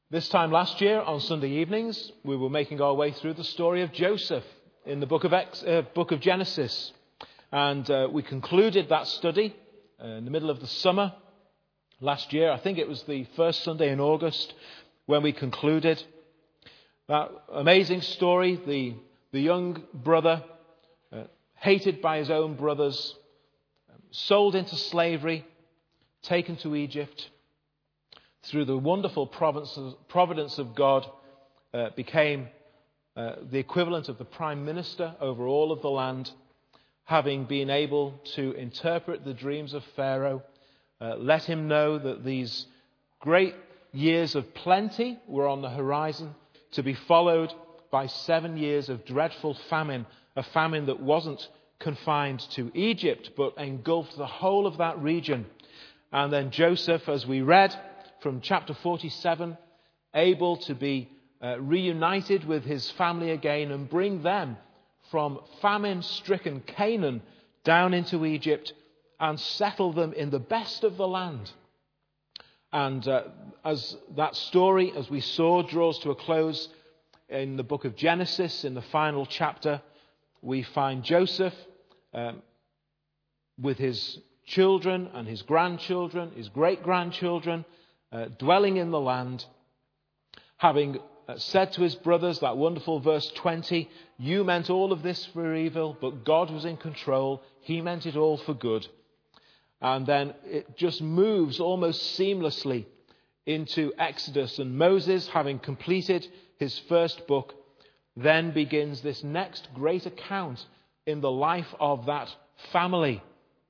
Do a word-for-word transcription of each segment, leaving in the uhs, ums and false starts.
This time last year, on Sunday evenings, we were making our way through the story of Joseph in the book of, Ex- uh, book of Genesis. And uh, we concluded that study uh, in the middle of the summer last year. I think it was the first Sunday in August when we concluded that amazing story. The, the young brother, uh, hated by his own brothers, um, sold into slavery, taken to Egypt, through the wonderful providence of God, uh, became uh, the equivalent of the prime minister over all of the land, having been able to interpret the dreams of Pharaoh, uh, let him know that these great years of plenty were on the horizon, to be followed by seven years of dreadful famine, a famine that wasn't confined to Egypt, but engulfed the whole of that region. And then Joseph, as we read from chapter forty-seven, able to be uh, reunited with his family again and bring them from famine-stricken Canaan down into Egypt and settle them in the best of the land. And uh, as that story, as we saw, draws to a close in the book of Genesis, in the final chapter, we find Joseph um, with his children and his grandchildren, his great-grandchildren, Uh, dwelling in the land, having uh, said to his brothers, that wonderful verse twenty, you meant all of this for evil, but God was in control. He meant it all for good. And then it just moves almost seamlessly into Exodus. And Moses, having completed his first book, then begins this next great account in the life of that family.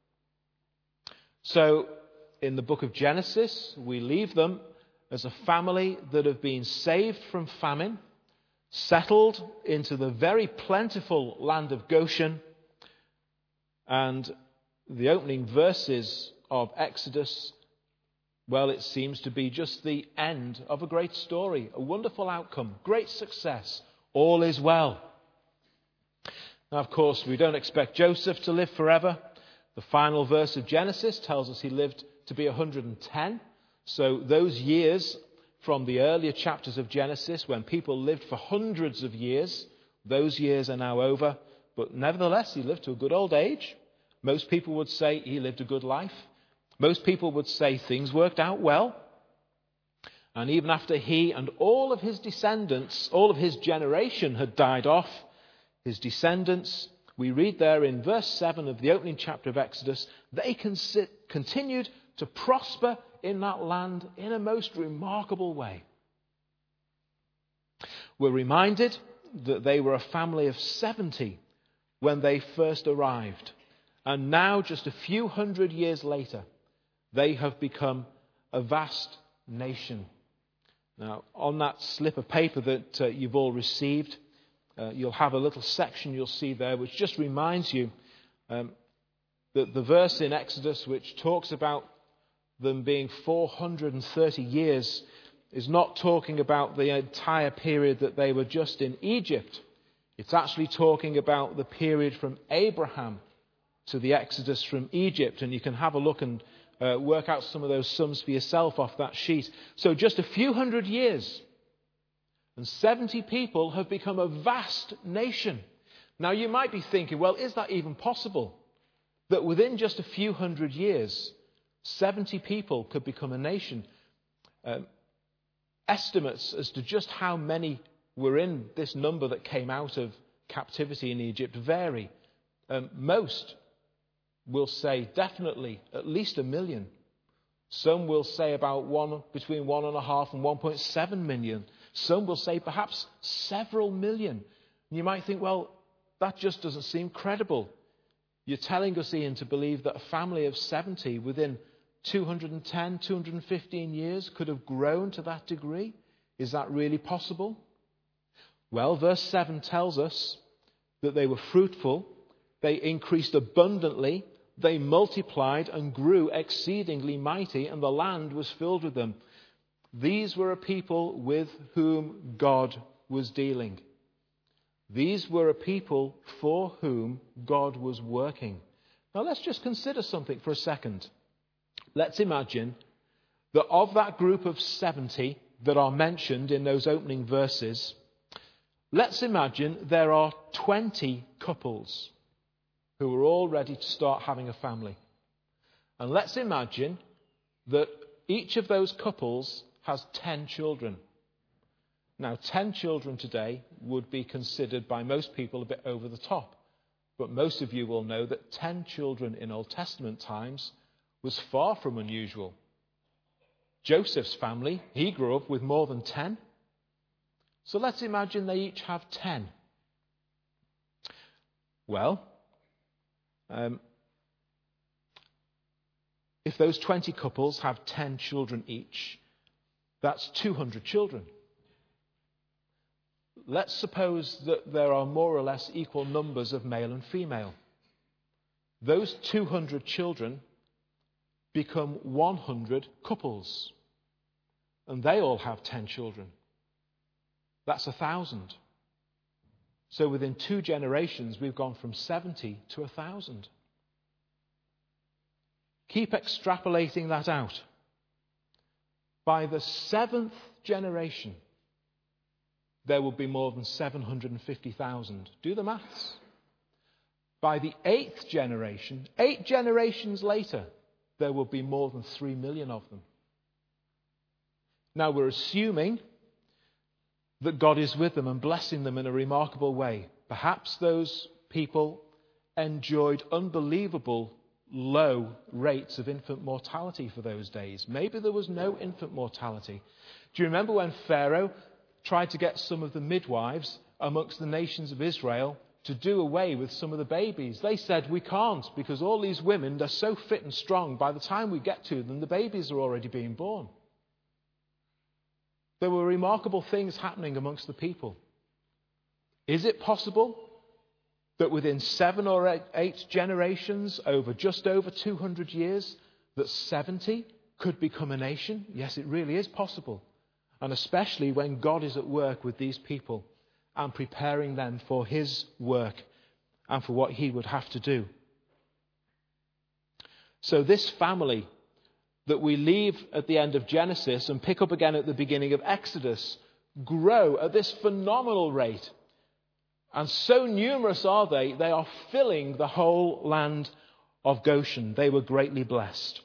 So, in the book of Genesis, we leave them as a family that have been saved from famine, settled into the very plentiful land of Goshen, and the opening verses of Exodus, well, it seems to be just the end of a great story, a wonderful outcome, great success, all is well. Now, of course, we don't expect Joseph to live forever. The final verse of Genesis tells us he lived to be one hundred ten. So those years from the earlier chapters of Genesis, when people lived for hundreds of years, those years are now over. But nevertheless, he lived to a good old age. Most people would say he lived a good life. Most people would say things worked out well. And even after he and all of his descendants, all of his generation had died off, his descendants, we read there in verse seven of the opening chapter of Exodus, they continued to prosper in that land in a most remarkable way. We're reminded that they were a family of seventy when they first arrived. And now, just a few hundred years later, they have become a vast nation. Now, on that slip of paper that uh, you've all received, uh, you'll have a little section you'll see there which just reminds you um, that the verse in Exodus which talks about them being four hundred thirty years is not talking about the entire period that they were just in Egypt. It's actually talking about the period from Abraham to the Exodus from Egypt. And you can have a look and uh, work out some of those sums for yourself off that sheet. So just a few hundred years, and seventy people have become a vast nation. Now you might be thinking, well, is that even possible? That within just a few hundred years, seventy people could become a nation. Um, estimates as to just how many were in this number that came out of captivity in Egypt vary. Um, most will say definitely at least a million. Some will say about one, between one and a half and one point seven million. Some will say perhaps several million. And you might think, well, that just doesn't seem credible. You're telling us, Ian, to believe that a family of seventy within two hundred ten, two hundred fifteen years could have grown to that degree? Is that really possible? Well, verse seven tells us that they were fruitful, they increased abundantly, they multiplied and grew exceedingly mighty, and the land was filled with them. These were a people with whom God was dealing. These were a people for whom God was working. Now let's just consider something for a second. Let's imagine that of that group of seventy that are mentioned in those opening verses, let's imagine there are twenty couples who are all ready to start having a family. And let's imagine that each of those couples has ten children. Now, ten children today would be considered by most people a bit over the top. But most of you will know that ten children in Old Testament times was far from unusual. Joseph's family, he grew up with more than ten. So let's imagine they each have ten. Well, um, if those twenty couples have ten children each, that's two hundred children. Let's suppose that there are more or less equal numbers of male and female. Those two hundred children become one hundred couples. And they all have ten children. That's a thousand. So within two generations, we've gone from seventy to a thousand. Keep extrapolating that out. By the seventh generation, there will be more than seven hundred fifty thousand. Do the maths. By the eighth generation, eight generations later, there will be more than three million of them. Now we're assuming that God is with them and blessing them in a remarkable way. Perhaps those people enjoyed unbelievable low rates of infant mortality for those days. Maybe there was no infant mortality. Do you remember when Pharaoh tried to get some of the midwives amongst the nations of Israel to do away with some of the babies? They said, we can't, because all these women, they're so fit and strong, by the time we get to them, the babies are already being born. There were remarkable things happening amongst the people. Is it possible that within seven or eight, eight generations, over just over two hundred years, that seventy could become a nation? Yes, it really is possible. And especially when God is at work with these people and preparing them for his work and for what he would have to do. So this family that we leave at the end of Genesis and pick up again at the beginning of Exodus grow at this phenomenal rate. And so numerous are they, they are filling the whole land of Goshen. They were greatly blessed.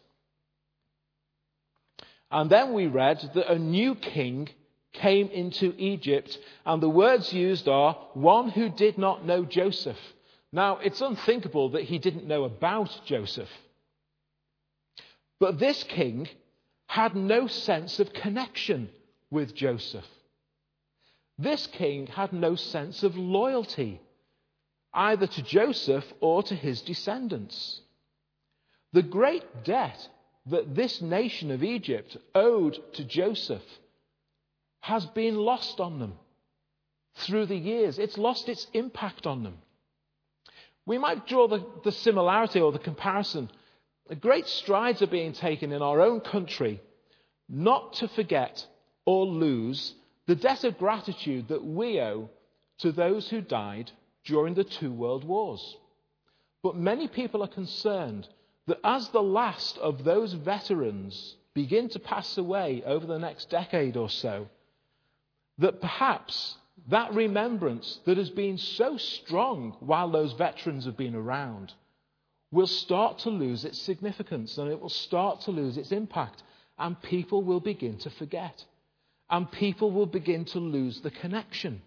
And then we read that a new king came into Egypt, and the words used are, one who did not know Joseph. Now, it's unthinkable that he didn't know about Joseph. But this king had no sense of connection with Joseph. This king had no sense of loyalty, either to Joseph or to his descendants. The great debt that this nation of Egypt owed to Joseph has been lost on them through the years. It's lost its impact on them. We might draw the, the similarity or the comparison. Great strides are being taken in our own country not to forget or lose the debt of gratitude that we owe to those who died during the two world wars. But many people are concerned that as the last of those veterans begin to pass away over the next decade or so, that perhaps that remembrance that has been so strong while those veterans have been around will start to lose its significance, and it will start to lose its impact, and people will begin to forget, and people will begin to lose the connection.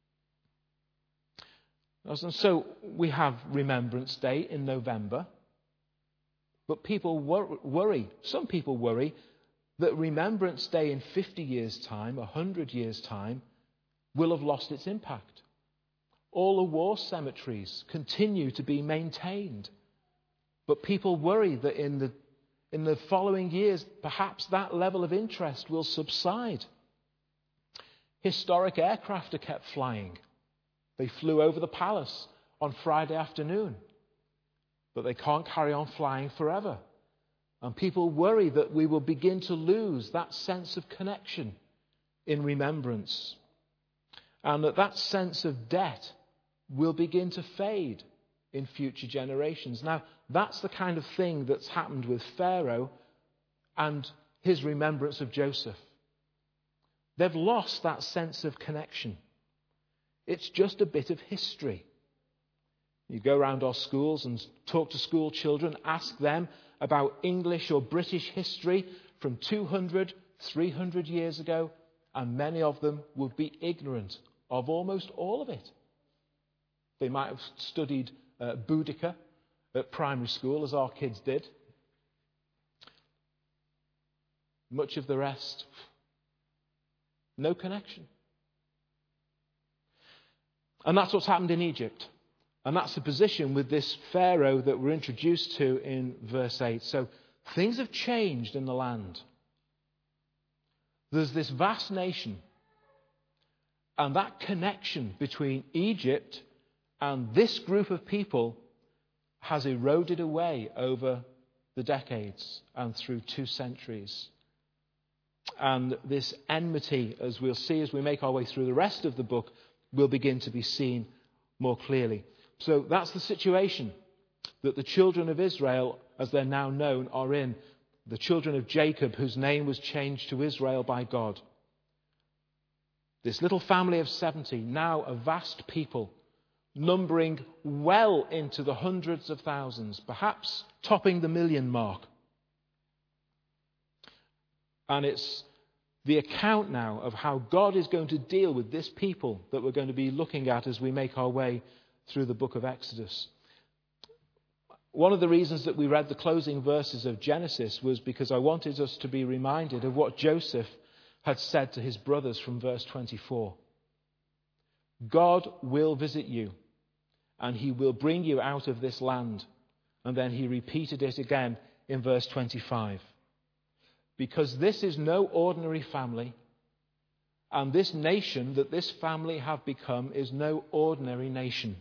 And so we have Remembrance Day in November, but people worry, some people worry, that Remembrance Day in fifty years' time, one hundred years' time, will have lost its impact. All the war cemeteries continue to be maintained. But people worry that in the, in the following years, perhaps that level of interest will subside. Historic aircraft are kept flying. They flew over the palace on Friday afternoon. But they can't carry on flying forever. And people worry that we will begin to lose that sense of connection in remembrance. And that that sense of debt will begin to fade in future generations. Now, that's the kind of thing that's happened with Pharaoh and his remembrance of Joseph. They've lost that sense of connection. It's just a bit of history. You go around our schools and talk to school children, ask them about English or British history from two hundred, three hundred years ago, and many of them would be ignorant of almost all of it. They might have studied uh, Boudica at primary school, as our kids did. Much of the rest, no connection. And that's what's happened in Egypt. And that's the position with this Pharaoh that we're introduced to in verse eight. So things have changed in the land. There's this vast nation. And that connection between Egypt and this group of people has eroded away over the decades and through two centuries. And this enmity, as we'll see as we make our way through the rest of the book, will begin to be seen more clearly. So that's the situation that the children of Israel, as they're now known, are in. The children of Jacob, whose name was changed to Israel by God. This little family of seventy, now a vast people, numbering well into the hundreds of thousands, perhaps topping the million mark. And it's the account now of how God is going to deal with this people that we're going to be looking at as we make our way through the book of Exodus. One of the reasons that we read the closing verses of Genesis was because I wanted us to be reminded of what Joseph had said to his brothers from verse twenty-four. God will visit you, and he will bring you out of this land. And then he repeated it again in verse twenty-five. Because this is no ordinary family, and this nation that this family have become is no ordinary nation.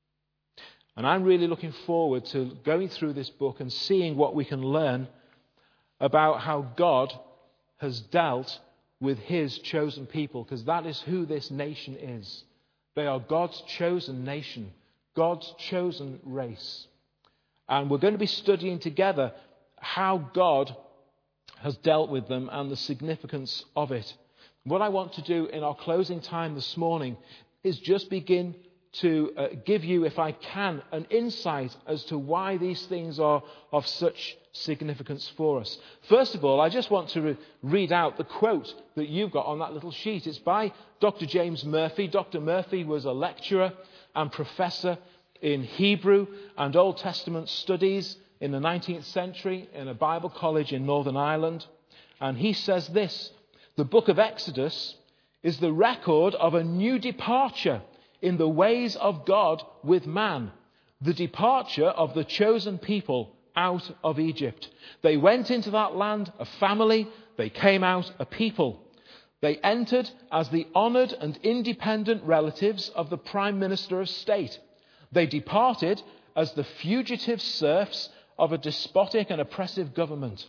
And I'm really looking forward to going through this book and seeing what we can learn about how God has dealt with his chosen people, because that is who this nation is. They are God's chosen nation, God's chosen race. And we're going to be studying together how God has dealt with them and the significance of it. What I want to do in our closing time this morning is just begin to uh, give you, if I can, an insight as to why these things are of such significance for us. First of all, I just want to re- read out the quote that you've got on that little sheet. It's by Doctor James Murphy. Doctor Murphy was a lecturer and professor in Hebrew and Old Testament studies in the nineteenth century in a Bible college in Northern Ireland. And he says this: the book of Exodus is the record of a new departure in the ways of God with man, the departure of the chosen people out of Egypt. They went into that land a family, they came out a people. They entered as the honoured and independent relatives of the Prime Minister of State. They departed as the fugitive serfs of a despotic and oppressive government.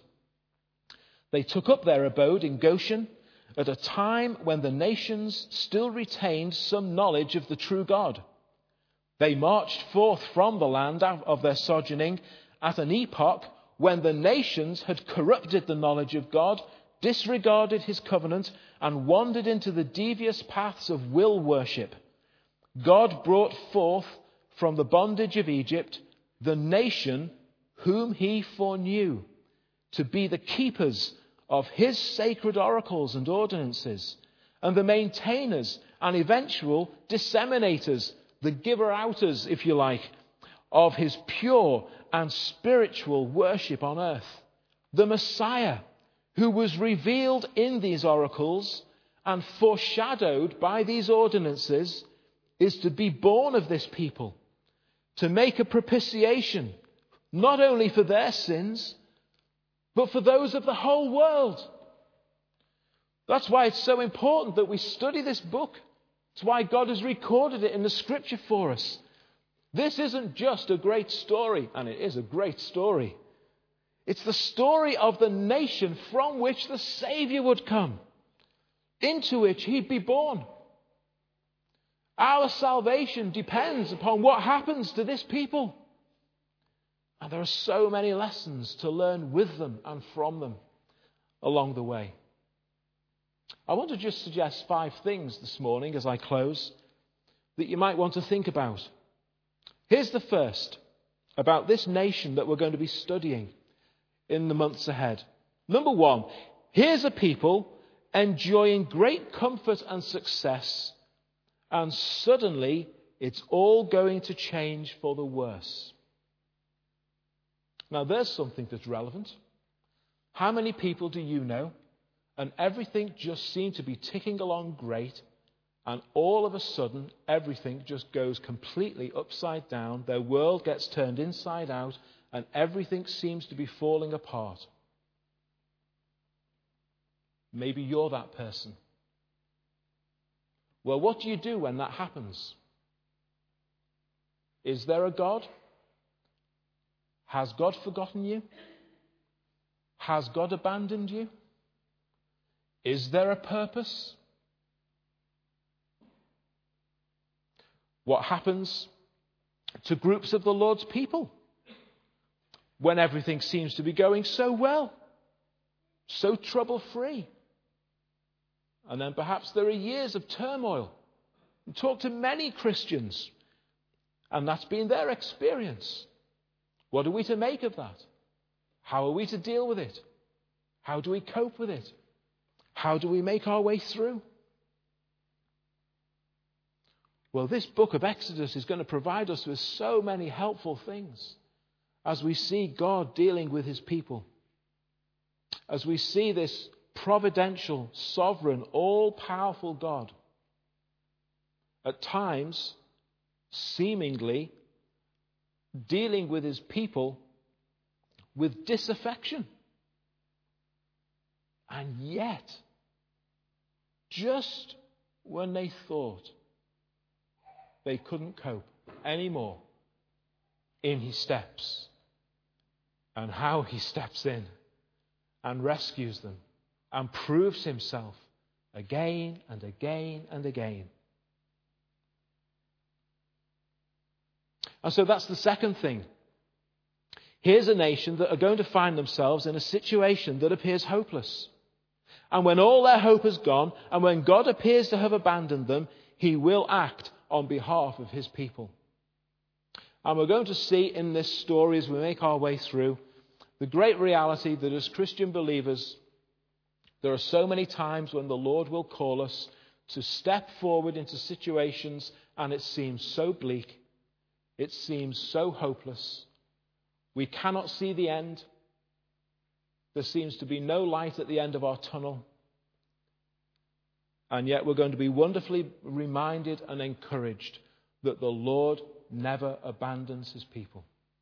They took up their abode in Goshen at a time when the nations still retained some knowledge of the true God. They marched forth from the land of their sojourning at an epoch when the nations had corrupted the knowledge of God, disregarded his covenant, and wandered into the devious paths of will worship. God brought forth from the bondage of Egypt the nation whom he foreknew to be the keepers of his sacred oracles and ordinances, and the maintainers and eventual disseminators, the giver-outers, if you like, of his pure and spiritual worship on earth. The Messiah, who was revealed in these oracles and foreshadowed by these ordinances, is to be born of this people, to make a propitiation, not only for their sins, but for those of the whole world. That's why it's so important that we study this book. It's why God has recorded it in the scripture for us. This isn't just a great story, and it is a great story. It's the story of the nation from which the Saviour would come, into which he'd be born. Our salvation depends upon what happens to this people. And there are so many lessons to learn with them and from them along the way. I want to just suggest five things this morning as I close that you might want to think about. Here's the first, about this nation that we're going to be studying in the months ahead. Number one, here's a people enjoying great comfort and success, and suddenly it's all going to change for the worse. Now there's something that's relevant. How many people do you know, and everything just seemed to be ticking along great, and all of a sudden everything just goes completely upside down, their world gets turned inside out, and everything seems to be falling apart? Maybe you're that person. Well, what do you do when that happens? Is there a God? Has God forgotten you? Has God abandoned you? Is there a purpose? What happens to groups of the Lord's people when everything seems to be going so well, so trouble-free? And then perhaps there are years of turmoil. You talk to many Christians, and that's been their experience. What are we to make of that? How are we to deal with it? How do we cope with it? How do we make our way through? Well, this book of Exodus is going to provide us with so many helpful things as we see God dealing with his people. As we see this providential, sovereign, all-powerful God, at times seemingly dealing with his people with disaffection. And yet, just when they thought they couldn't cope anymore, in he steps. And how he steps in and rescues them and proves himself again and again and again. And so that's the second thing. Here's a nation that are going to find themselves in a situation that appears hopeless. And when all their hope has gone, and when God appears to have abandoned them, he will act on behalf of his people. And we're going to see in this story, as we make our way through, the great reality that as Christian believers, there are so many times when the Lord will call us to step forward into situations and it seems so bleak, it seems so hopeless. We cannot see the end. There seems to be no light at the end of our tunnel. And yet we're going to be wonderfully reminded and encouraged that the Lord never abandons his people.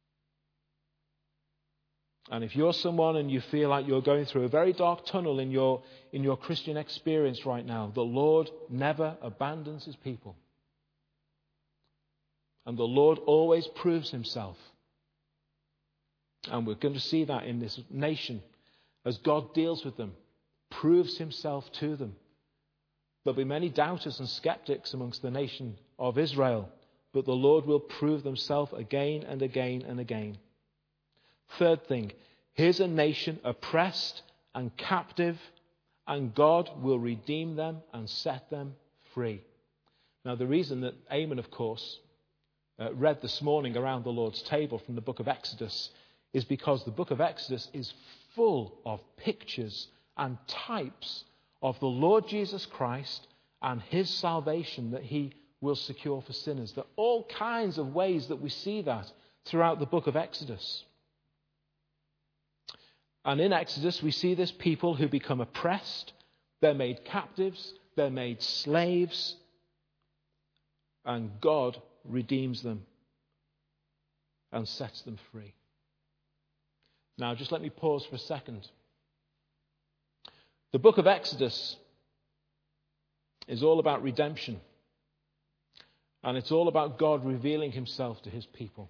And if you're someone and you feel like you're going through a very dark tunnel in your, in your Christian experience right now, the Lord never abandons his people. And the Lord always proves himself. And we're going to see that in this nation as God deals with them, proves himself to them. There'll be many doubters and skeptics amongst the nation of Israel, but the Lord will prove himself again and again and again. Third thing, here's a nation oppressed and captive, and God will redeem them and set them free. Now, the reason that Eamon, of course, uh, read this morning around the Lord's table from the book of Exodus is because the book of Exodus is full of pictures and types of the Lord Jesus Christ and his salvation that he will secure for sinners. There are all kinds of ways that we see that throughout the book of Exodus. And in Exodus, we see this people who become oppressed. They're made captives. They're made slaves. And God redeems them and sets them free. Now, just let me pause for a second. The book of Exodus is all about redemption. And it's all about God revealing himself to his people.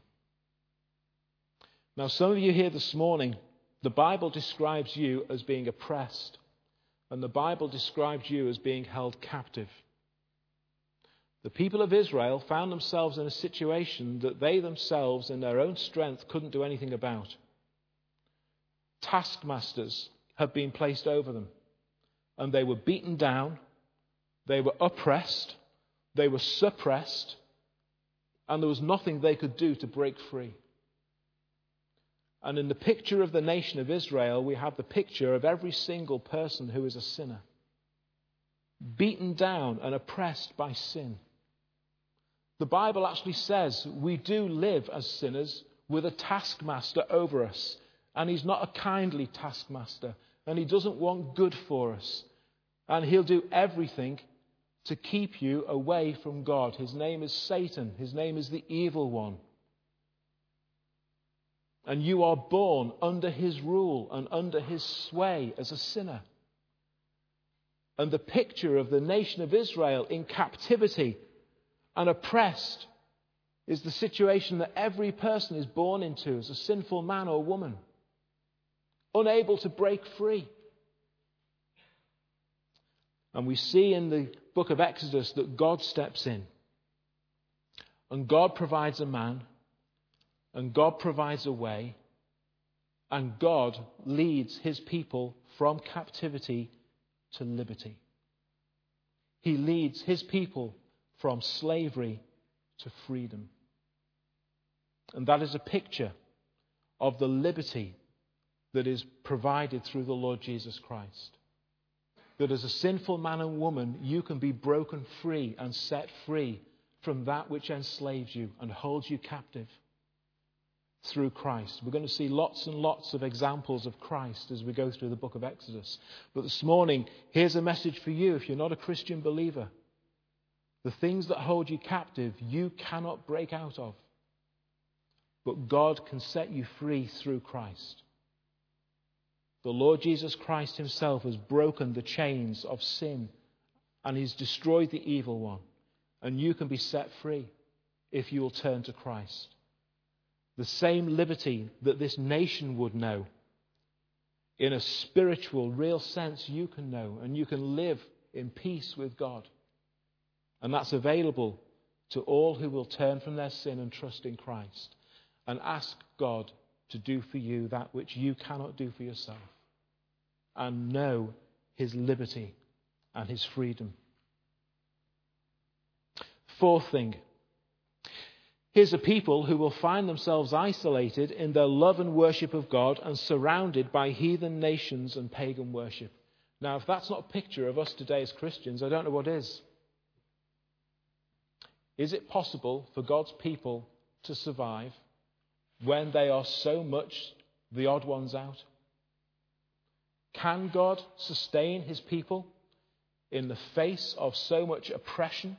Now, some of you here this morning, the Bible describes you as being oppressed, and the Bible describes you as being held captive. The people of Israel found themselves in a situation that they themselves, in their own strength, couldn't do anything about. Taskmasters have been placed over them. and they were beaten down, they were oppressed, they were suppressed, and there was nothing they could do to break free. And in the picture of the nation of Israel, we have the picture of every single person who is a sinner, beaten down and oppressed by sin. The Bible actually says we do live as sinners with a taskmaster over us, and he's not a kindly taskmaster, and he doesn't want good for us, and he'll do everything to keep you away from God. His name is Satan. His name is the evil one. And you are born under his rule and under his sway as a sinner. And the picture of the nation of Israel in captivity and oppressed is the situation that every person is born into as a sinful man or woman, unable to break free. And we see in the book of Exodus that God steps in. And God provides a man. And God provides a way. And God leads his people from captivity to liberty. He leads his people from slavery to freedom. And that is a picture of the liberty that is provided through the Lord Jesus Christ. That as a sinful man and woman, you can be broken free and set free from that which enslaves you and holds you captive through Christ. We're going to see lots and lots of examples of Christ as we go through the book of Exodus. But this morning, here's a message for you if you're not a Christian believer. The things that hold you captive, you cannot break out of. But God can set you free through Christ. The Lord Jesus Christ himself has broken the chains of sin and he's destroyed the evil one. And you can be set free if you will turn to Christ. The same liberty that this nation would know, in a spiritual, real sense, you can know, and you can live in peace with God. And that's available to all who will turn from their sin and trust in Christ and ask God to do for you that which you cannot do for yourself, and know his liberty and his freedom. Fourth thing, here's a people who will find themselves isolated in their love and worship of God and surrounded by heathen nations and pagan worship. Now, if that's not a picture of us today as Christians, I don't know what is. Is it possible for God's people to survive when they are so much the odd ones out? Can God sustain his people in the face of so much oppression?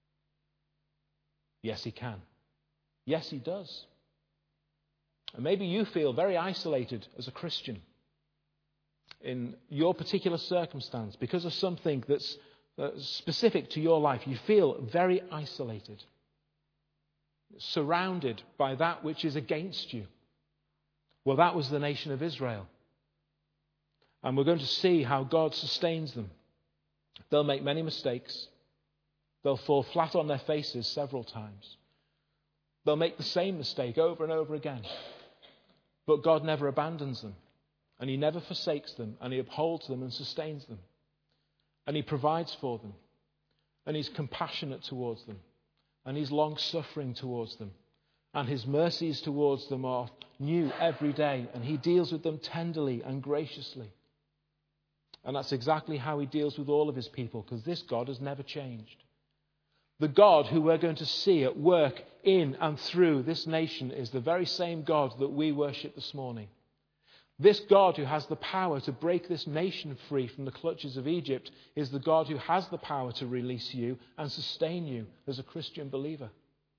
Yes, he can. Yes, he does. And maybe you feel very isolated as a Christian in your particular circumstance because of something that's uh, specific to your life. You feel very isolated, surrounded by that which is against you. Well, that was the nation of Israel. And we're going to see how God sustains them. They'll make many mistakes. They'll fall flat on their faces several times. They'll make the same mistake over and over again. But God never abandons them. And he never forsakes them. And he upholds them and sustains them. And he provides for them. And he's compassionate towards them. And he's long-suffering towards them. And his mercies towards them are new every day. And he deals with them tenderly and graciously. And that's exactly how he deals with all of his people, because this God has never changed. The God who we're going to see at work in and through this nation is the very same God that we worship this morning. This God who has the power to break this nation free from the clutches of Egypt is the God who has the power to release you and sustain you as a Christian believer.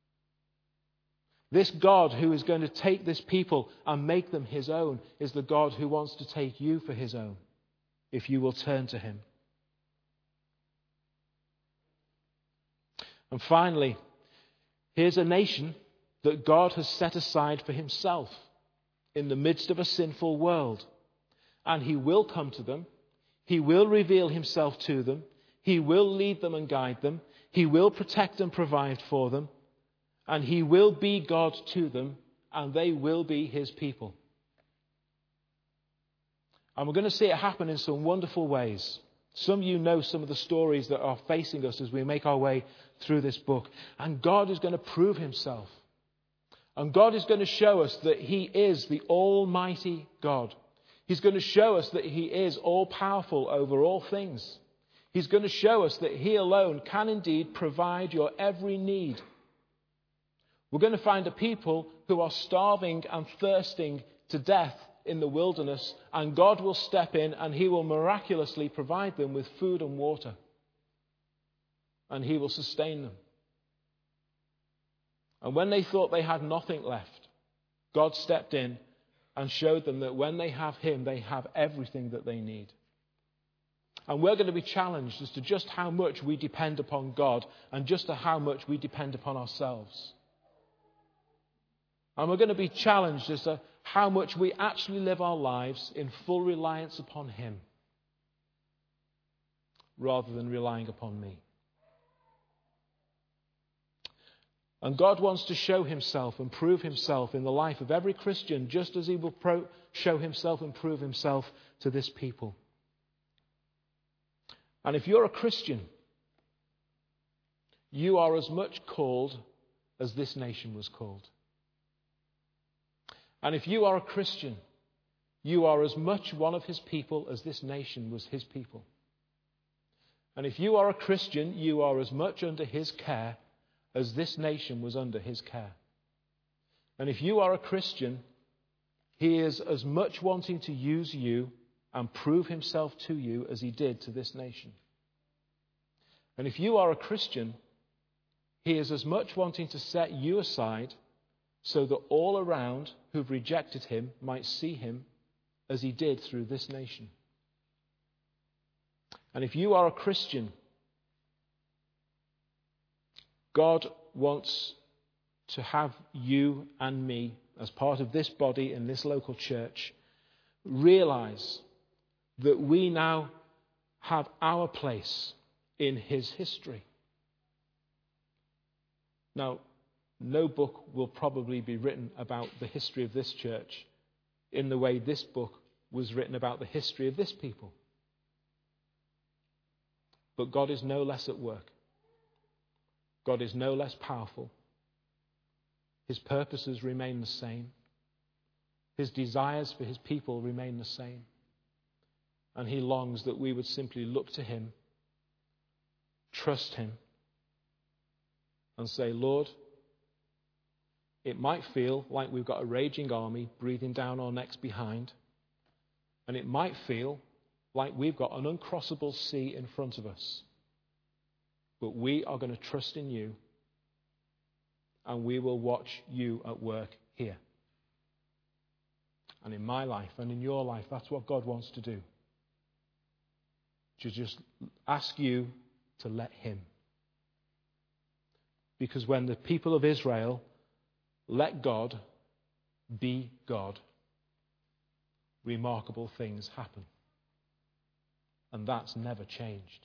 This God who is going to take this people and make them his own is the God who wants to take you for his own, if you will turn to him. And finally, here's a nation that God has set aside for himself in the midst of a sinful world. And he will come to them. He will reveal himself to them. He will lead them and guide them. He will protect and provide for them. And he will be God to them, and they will be his people. And we're going to see it happen in some wonderful ways. Some of you know some of the stories that are facing us as we make our way through this book. And God is going to prove himself. And God is going to show us that he is the Almighty God. He's going to show us that he is all-powerful over all things. He's going to show us that he alone can indeed provide your every need. We're going to find a people who are starving and thirsting to death in the wilderness, and God will step in and he will miraculously provide them with food and water. And he will sustain them. And when they thought they had nothing left, God stepped in and showed them that when they have him, they have everything that they need. And we're going to be challenged as to just how much we depend upon God and just to how much we depend upon ourselves. And we're going to be challenged as to how much we actually live our lives in full reliance upon him rather than relying upon me. And God wants to show himself and prove himself in the life of every Christian, just as he will pro- show himself and prove himself to this people. And if you're a Christian, you are as much called as this nation was called. And if you are a Christian, you are as much one of his people as this nation was his people. And if you are a Christian, you are as much under his care as this nation was under his care. And if you are a Christian, he is as much wanting to use you and prove himself to you as he did to this nation. And if you are a Christian, he is as much wanting to set you aside so that all around who've rejected him might see him as he did through this nation. And if you are a Christian, God wants to have you and me as part of this body in this local church realize that we now have our place in his history. Now, no book will probably be written about the history of this church in the way this book was written about the history of this people. But God is no less at work. God is no less powerful. His purposes remain the same. His desires for his people remain the same. And he longs that we would simply look to him, trust him, and say, Lord, it might feel like we've got a raging army breathing down our necks behind, and it might feel like we've got an uncrossable sea in front of us. But we are going to trust in you, and we will watch you at work here. And in my life and in your life, that's what God wants to do. To just ask you to let him. Because when the people of Israel let God be God, remarkable things happen. And that's never changed.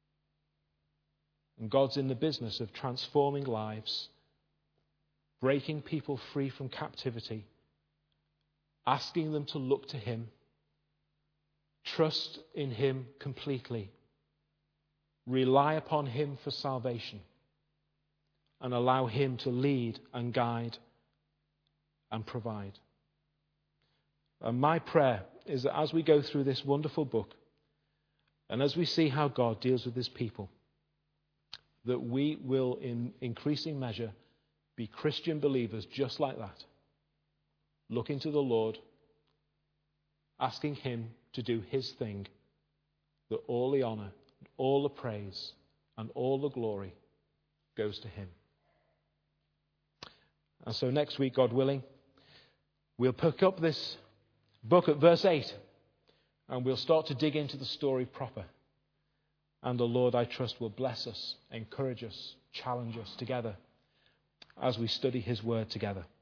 And God's in the business of transforming lives, breaking people free from captivity, asking them to look to him, trust in him completely, rely upon him for salvation, and allow him to lead and guide and provide. And my prayer is that as we go through this wonderful book, and as we see how God deals with his people, that we will in increasing measure be Christian believers just like that, looking to the Lord, asking him to do his thing, that all the honor, all the praise, and all the glory goes to him. And so next week, God willing, we'll pick up this book at verse eight, and we'll start to dig into the story proper. And the Lord, I trust, will bless us, encourage us, challenge us together as we study his word together.